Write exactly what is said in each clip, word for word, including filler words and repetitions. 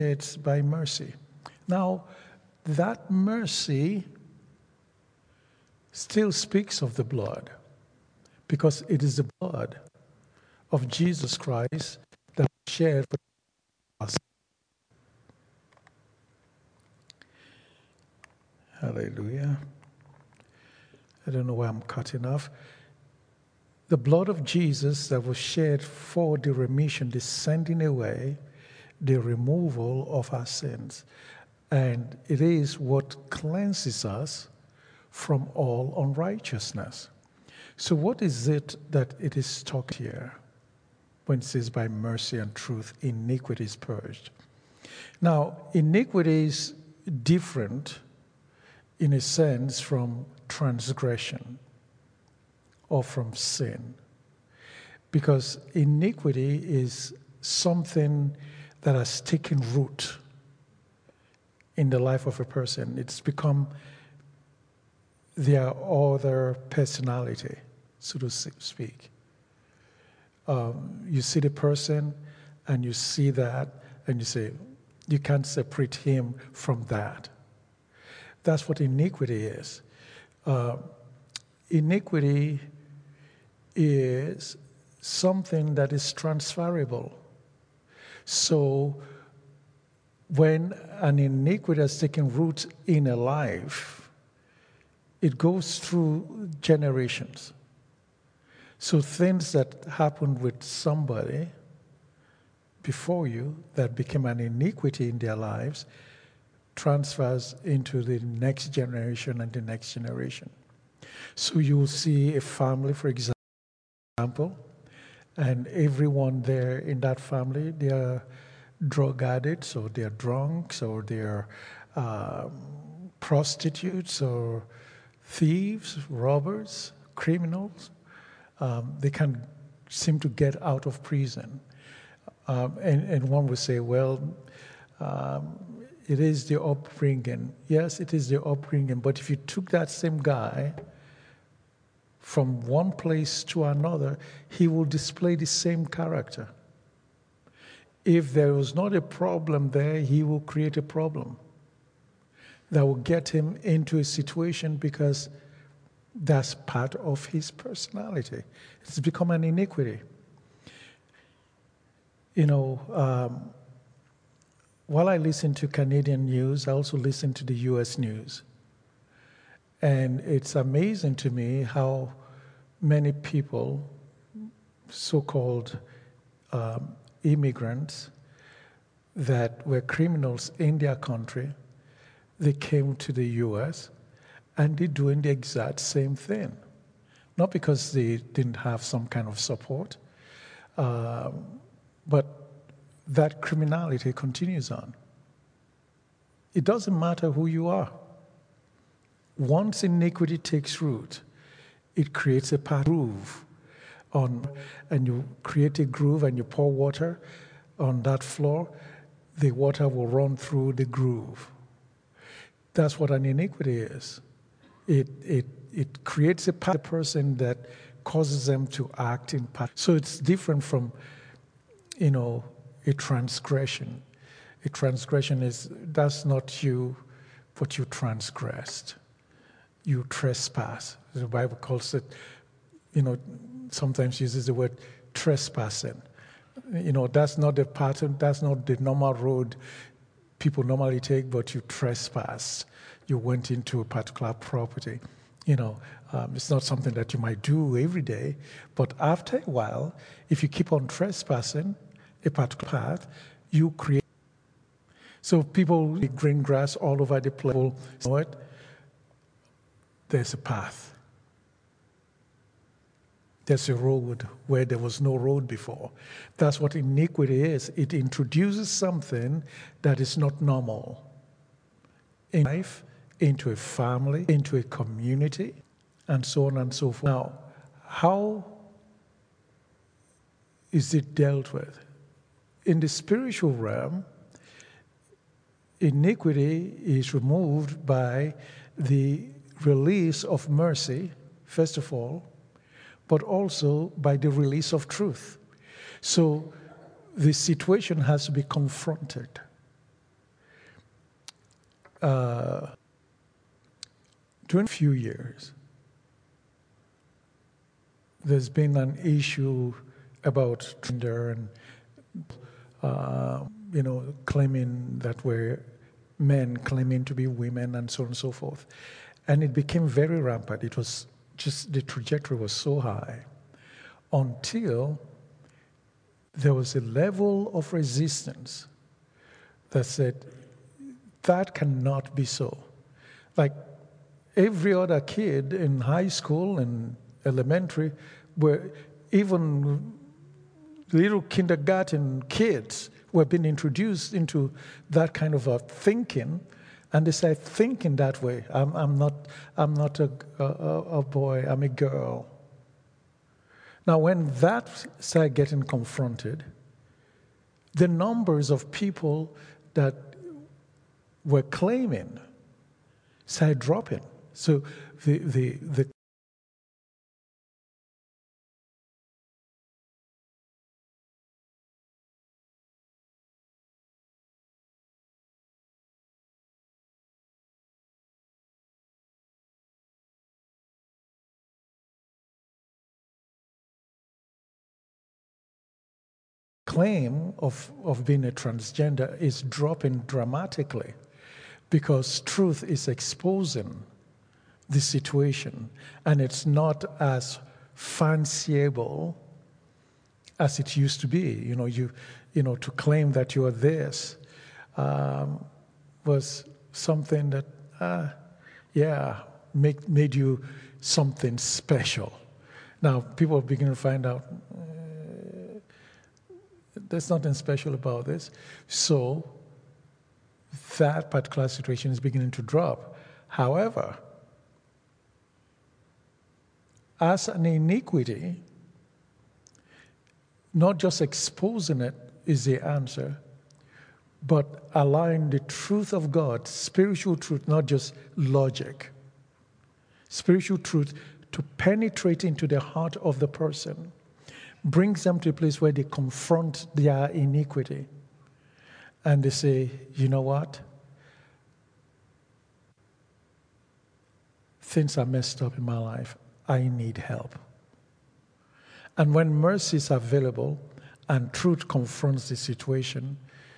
It's by mercy. Now, that mercy still speaks of the blood, because it is the blood of Jesus Christ that was shed for us. Hallelujah. I don't know why I'm cutting off. The blood of Jesus that was shed for the remission, the sending away, the removal of our sins. And it is what cleanses us from all unrighteousness. So what is it that it is talked here when it says by mercy and truth, iniquity is purged? Now, iniquity is different in a sense from transgression or from sin, because iniquity is something that has taken root in the life of a person. It's become their other personality, so to speak. Um, you see the person and you see that and you say, you can't separate him from that. That's what iniquity is. Uh, iniquity is something that is transferable. So when an iniquity has taken root in a life, it goes through generations. So things that happened with somebody before you that became an iniquity in their lives transfers into the next generation and the next generation. So you will see a family, for example, and everyone there in that family, they are drug addicts, or they're drunks, or they're um, prostitutes, or thieves, robbers, criminals. Um, they can't seem to get out of prison. Um, and, and one would say, well, um, it is the upbringing. Yes, it is the upbringing, but if you took that same guy from one place to another, he will display the same character. If there was not a problem there, he will create a problem that will get him into a situation, because that's part of his personality. It's become an iniquity. You know, um, while I listen to Canadian news, I also listen to the U S news. And it's amazing to me how many people, so-called um, immigrants, that were criminals in their country, they came to the U S and they're doing the exact same thing. Not because they didn't have some kind of support, um, but that criminality continues on. It doesn't matter who you are. Once iniquity takes root, it creates a groove on, and you create a groove and you pour water on that floor, the water will run through the groove. That's what an iniquity is. It it it creates a part of the person that causes them to act in part. So it's different from, you know, a transgression. A transgression is, that's not you, but you transgressed. You trespass. The Bible calls it, you know, sometimes uses the word trespassing. You know, that's not the pattern, that's not the normal road people normally take, but you trespassed. You went into a particular property. You know, um, it's not something that you might do every day, but after a while, if you keep on trespassing a particular path, you create. So people green grass all over the place. You know what? There's a path. There's a road where there was no road before. That's what iniquity is. It introduces something that is not normal in life, into a family, into a community, and so on and so forth. Now, how is it dealt with? In the spiritual realm, iniquity is removed by the release of mercy, first of all, but also by the release of truth. So the situation has to be confronted. uh, during a few years, there's been an issue about gender and, uh, you know, claiming that we're men, claiming to be women, and so on and so forth. And it became very rampant. It was just, the trajectory was so high until there was a level of resistance that said, that cannot be so. Like every other kid in high school and elementary, where even little kindergarten kids were being introduced into that kind of a thinking, and they say, thinking that way. I'm, I'm not, I'm not a, a, a boy, I'm a girl. Now, when that started getting confronted, the numbers of people that were claiming started dropping. So the the the claim of, of being a transgender is dropping dramatically because truth is exposing the situation, and it's not as fanciable as it used to be. You know, you you know, to claim that you are this um, was something that, uh, yeah, make, made you something special. Now, people are beginning to find out uh, there's nothing special about this. So that particular situation is beginning to drop. However, as an iniquity, not just exposing it is the answer, but allowing the truth of God, spiritual truth, not just logic, spiritual truth to penetrate into the heart of the person, brings them to a place where they confront their iniquity. And they say, you know what? Things are messed up in my life. I need help. And when mercy is available and truth confronts the situation,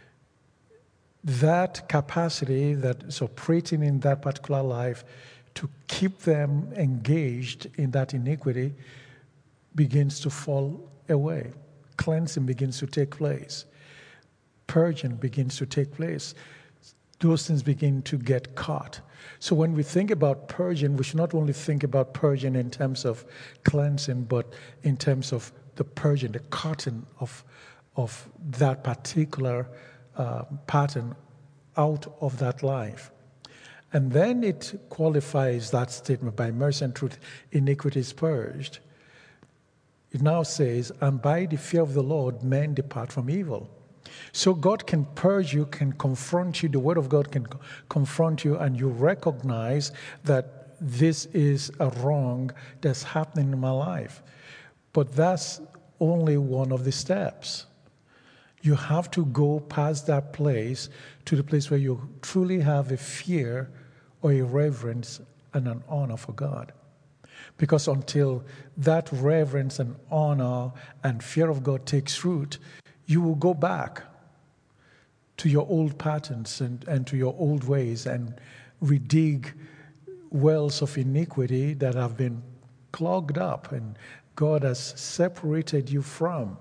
that capacity that is operating in that particular life to keep them engaged in that iniquity begins to fall away. Cleansing begins to take place. Purging begins to take place. Those things begin to get caught. So when we think about purging, we should not only think about purging in terms of cleansing, but in terms of the purging, the cutting of, of that particular uh, pattern out of that life. And then it qualifies that statement, by mercy and truth, iniquity is purged. It now says, and by the fear of the Lord, men depart from evil. So God can purge you, can confront you, the Word of God can confront you, and you recognize that this is a wrong that's happening in my life. But that's only one of the steps. You have to go past that place to the place where you truly have a fear or a reverence and an honor for God. Because until that reverence and honor and fear of God takes root, you will go back to your old patterns and, and to your old ways and redig wells of iniquity that have been clogged up and God has separated you from.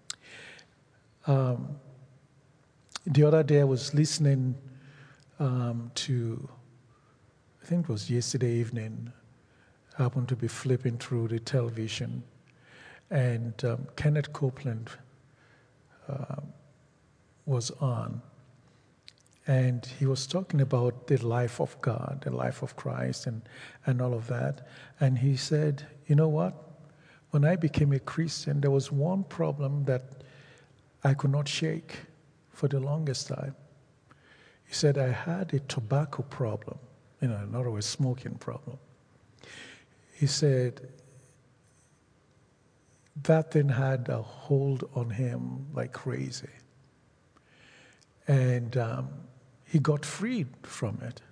Um, the other day I was listening um, to, I think it was yesterday evening, I happened to be flipping through the television, and um, Kenneth Copeland uh, was on, and he was talking about the life of God, the life of Christ, and, and all of that. And he said, you know what? When I became a Christian, there was one problem that I could not shake for the longest time. He said, I had a tobacco problem, you know, in other words, smoking problem. He said, that thing had a hold on him like crazy. And um, he got freed from it.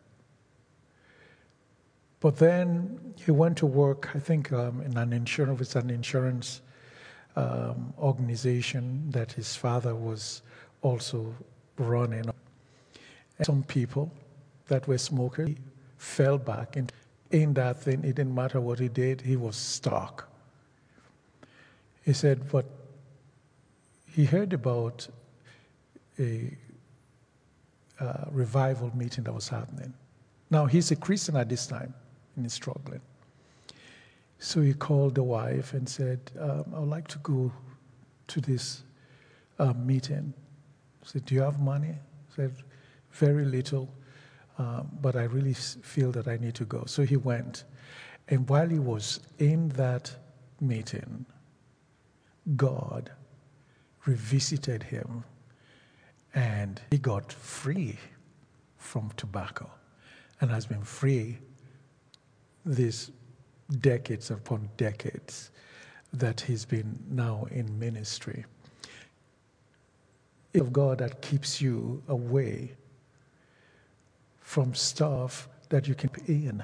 But then he went to work, I think, um, in an insurance, it's an insurance um, organization that his father was also running. And some people that were smokers fell back in, in that thing. It didn't matter what he did, he was stuck. He said, but he heard about a uh, revival meeting that was happening. Now, he's a Christian at this time, and he's struggling. So he called the wife and said, um, I would like to go to this uh, meeting. He said, do you have money? He said, very little, um, but I really feel that I need to go. So he went. And while he was in that meeting, God revisited him, and he got free from tobacco and has been free these decades upon decades that he's been now in ministry. It's of God that keeps you away from stuff that you can put in.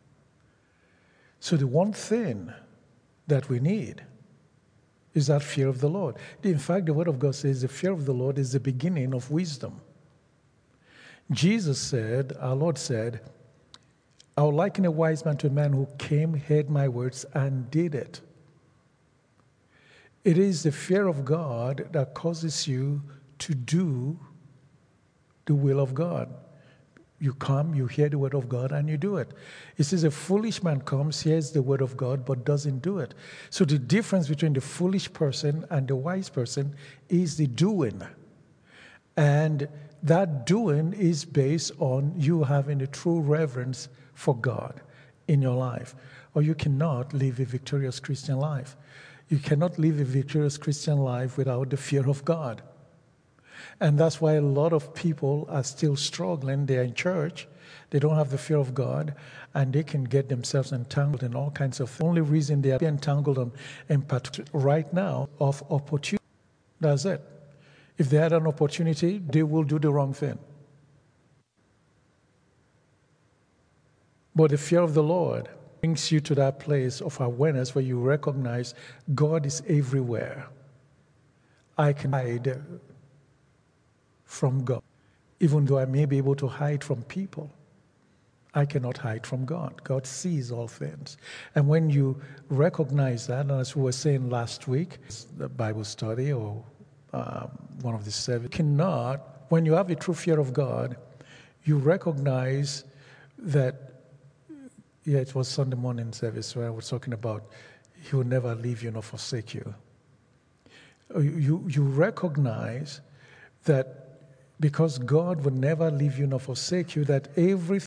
So the one thing that we need is that fear of the Lord. In fact, the Word of God says the fear of the Lord is the beginning of wisdom. Jesus said, our Lord said, I will liken a wise man to a man who came, heard my words, and did it. It is the fear of God that causes you to do the will of God. You come, you hear the word of God, and you do it. It says a foolish man comes, hears the word of God, but doesn't do it. So the difference between the foolish person and the wise person is the doing. And that doing is based on you having a true reverence for God in your life. Or you cannot live a victorious Christian life. You cannot live a victorious Christian life without the fear of God. And that's why a lot of people are still struggling. They're in church, they don't have the fear of God, and they can get themselves entangled in all kinds of things. The only reason they are entangled in, in particular right now of opportunity. That's it. If they had an opportunity, they will do the wrong thing. But the fear of the Lord brings you to that place of awareness where you recognize God is everywhere. I can hide from God. Even though I may be able to hide from people, I cannot hide from God. God sees all things. And when you recognize that, and as we were saying last week, the Bible study or um, one of the services, you cannot, when you have a true fear of God, you recognize that, yeah, it was Sunday morning service where I was talking about He will never leave you nor forsake you. You, you recognize that because God will never leave you nor forsake you, that everything